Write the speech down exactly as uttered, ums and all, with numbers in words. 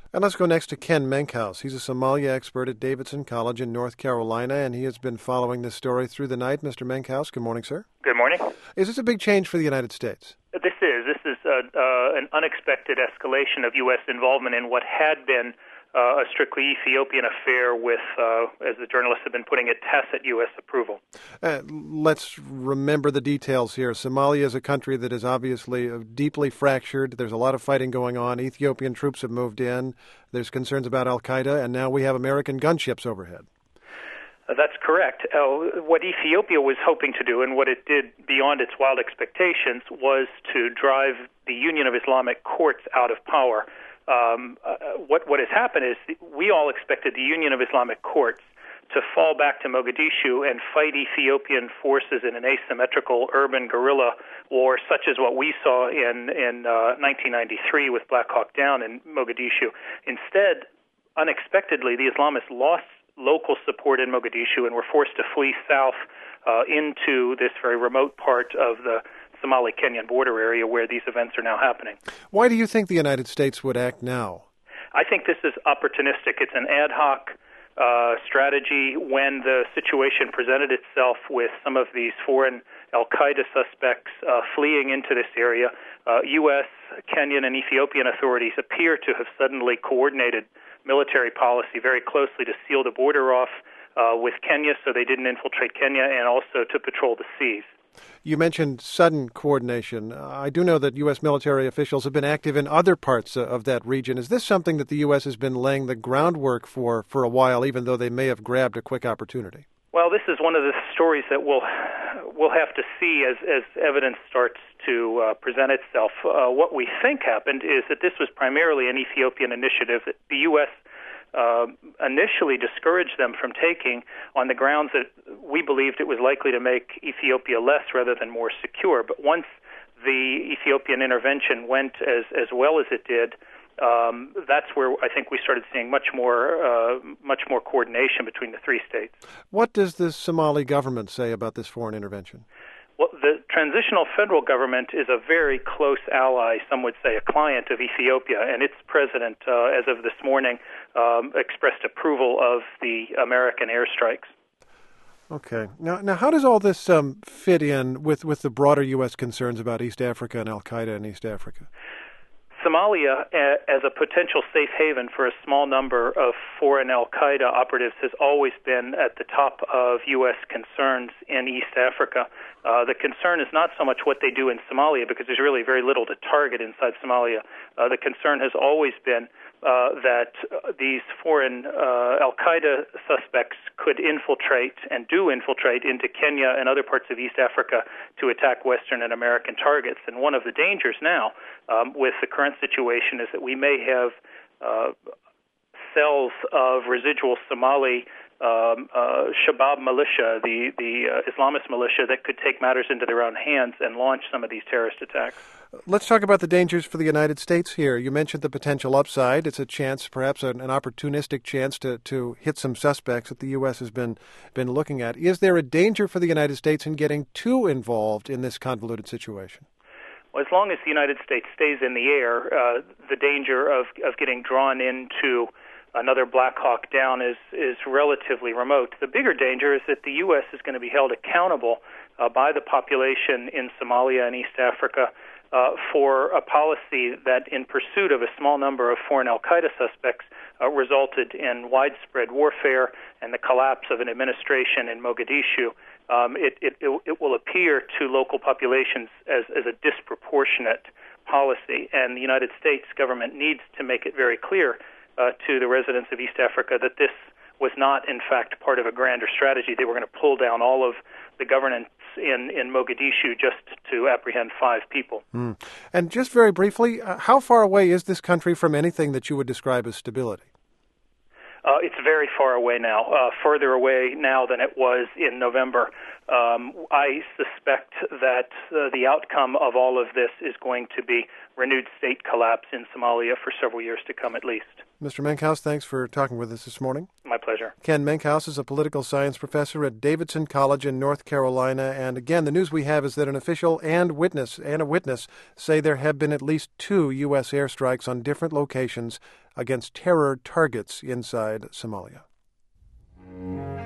And let's go next to Ken Menkhaus. He's a Somalia expert at Davidson College in North Carolina, and he has been following this story through the night. Mister Menkhaus, good morning, sir. Good morning. Is this a big change for the United States? This is. This is uh, uh, an unexpected escalation of U S involvement in what had been uh, a strictly Ethiopian affair with, uh, as the journalists have been putting it, tacit U S approval. Uh, let's remember the details here. Somalia is a country that is obviously deeply fractured. There's a lot of fighting going on. Ethiopian troops have moved in. There's concerns about al-Qaeda, and now we have American gunships overhead. Uh, that's correct. Uh, what Ethiopia was hoping to do, and what it did beyond its wild expectations, was to drive the Union of Islamic Courts out of power. Um, uh, what what has happened is we all expected the Union of Islamic Courts to fall back to Mogadishu and fight Ethiopian forces in an asymmetrical urban guerrilla war, such as what we saw in in uh, nineteen ninety-three with Black Hawk Down in Mogadishu. Instead, unexpectedly, the Islamists lost local support in Mogadishu and were forced to flee south uh, into this very remote part of the Somali-Kenyan border area where these events are now happening. Why do you think the United States would act now? I think this is opportunistic. It's an ad hoc uh, strategy when the situation presented itself with some of these foreign al-Qaeda suspects uh, fleeing into this area. Uh, U S, Kenyan, and Ethiopian authorities appear to have suddenly coordinated military policy very closely to seal the border off uh, with Kenya so they didn't infiltrate Kenya, and also to patrol the seas. You mentioned sudden coordination. Uh, I do know that U S military officials have been active in other parts uh, of that region. Is this something that the U S has been laying the groundwork for for a while, even though they may have grabbed a quick opportunity? Well, this is one of the stories that we'll, we'll have to see as, as evidence starts to uh, present itself. Uh, what we think happened is that this was primarily an Ethiopian initiative that the U S Uh, initially discouraged them from taking on the grounds that we believed it was likely to make Ethiopia less rather than more secure. But once the Ethiopian intervention went as, as well as it did, um, that's where I think we started seeing much more uh, much more coordination between the three states. What does the Somali government say about this foreign intervention? Well, the transitional federal government is a very close ally, some would say a client of Ethiopia, and its president, uh, as of this morning, um, expressed approval of the American airstrikes. Okay. Now, now, how does all this um, fit in with, with the broader U S concerns about East Africa and al-Qaeda in East Africa? Somalia, as a potential safe haven for a small number of foreign al-Qaeda operatives, has always been at the top of U S concerns in East Africa. Uh, the concern is not so much what they do in Somalia, because there's really very little to target inside Somalia. Uh, the concern has always been uh, that uh, these foreign uh, al-Qaeda suspects could infiltrate and do infiltrate into Kenya and other parts of East Africa to attack Western and American targets. And one of the dangers now um, with the current situation is that we may have uh, cells of residual Somali Um, uh, Shabab militia, the, the uh, Islamist militia that could take matters into their own hands and launch some of these terrorist attacks. Let's talk about the dangers for the United States here. You mentioned the potential upside. It's a chance, perhaps an, an opportunistic chance to, to hit some suspects that the U S has been, been looking at. Is there a danger for the United States in getting too involved in this convoluted situation? Well, as long as the United States stays in the air, uh, the danger of, of getting drawn into another Black Hawk Down is, is relatively remote. The bigger danger is that the U S is going to be held accountable uh, by the population in Somalia and East Africa uh, for a policy that, in pursuit of a small number of foreign al-Qaeda suspects, uh, resulted in widespread warfare and the collapse of an administration in Mogadishu. Um, it, it, it will appear to local populations as, as a disproportionate policy, and the United States government needs to make it very clear Uh, to the residents of East Africa that this was not, in fact, part of a grander strategy. They were going to pull down all of the governance in, in Mogadishu just to apprehend five people. Mm. And just very briefly, uh, how far away is this country from anything that you would describe as stability? Uh, it's very far away now, uh, further away now than it was in November. Um, I suspect that uh, the outcome of all of this is going to be renewed state collapse in Somalia for several years to come at least. Mister Menkhaus, thanks for talking with us this morning. My pleasure. Ken Menkhaus is a political science professor at Davidson College in North Carolina. And again, the news we have is that an official and witness and a witness say there have been at least two U S airstrikes on different locations against terror targets inside Somalia.